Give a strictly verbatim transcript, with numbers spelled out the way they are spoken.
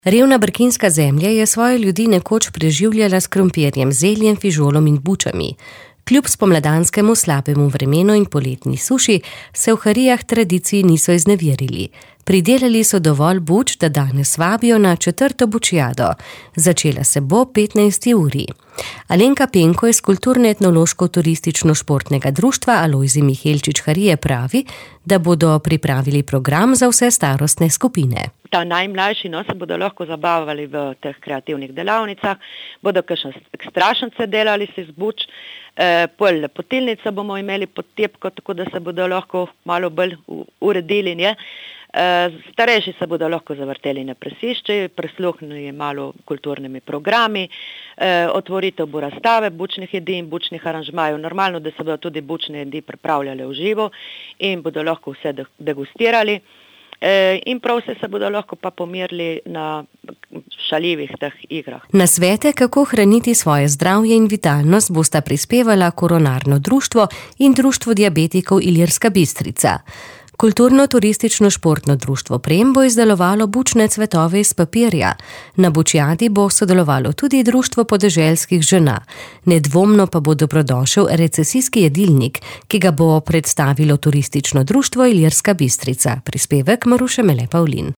Revna brkinska zemlja je svoje ljudi nekoč preživljala s krompirjem, zeljem, fižolom in bučami. Kljub spomladanskemu slabemu vremenu in poletni suši se v Harijah tradiciji niso izneverili. Pridelali so dovolj buč, da danes vabijo na četrto bučijado. Začela se bo petnajsti uri. Alenka Penko iz Kulturno-etnološko-turistično-športnega društva Alojzij Mihelčič Harije pravi, da bodo pripravili program za vse starostne skupine. Ta najmlajši no, se bodo lahko zabavali v teh kreativnih delavnicah, bodo kakšne strašence delali si z buč, e, pol lepotilnice bomo imeli pod tepko, tako da se bodo lahko malo bolj uredili, nje. E, starejši se bodo lahko zavrteli na presišči, prisluhnili malo kulturnimi programi, e, otvoritev bo razstave bučnih jedi in bučnih aranžmajev. Normalno, da se bodo tudi bučne jedi pripravljale v živo in bodo lahko vse degustirali. In prav se se bodo lahko pa pomirili na šaljivih teh igrah. Na svete, kako hraniti svoje zdravje in vitalnost, bosta prispevala Koronarno društvo in Društvo diabetikov Ilirska Bistrica. Kulturno-turistično-športno društvo Prem bo izdelovalo bučne cvetove iz papirja. Na bučijadi bo sodelovalo tudi Društvo podeželskih žena. Nedvomno pa bo dobrodošel recesijski jedilnik, ki ga bo predstavilo Turistično društvo Ilirska Bistrica. Prispevek Maruše Mele Pavlin.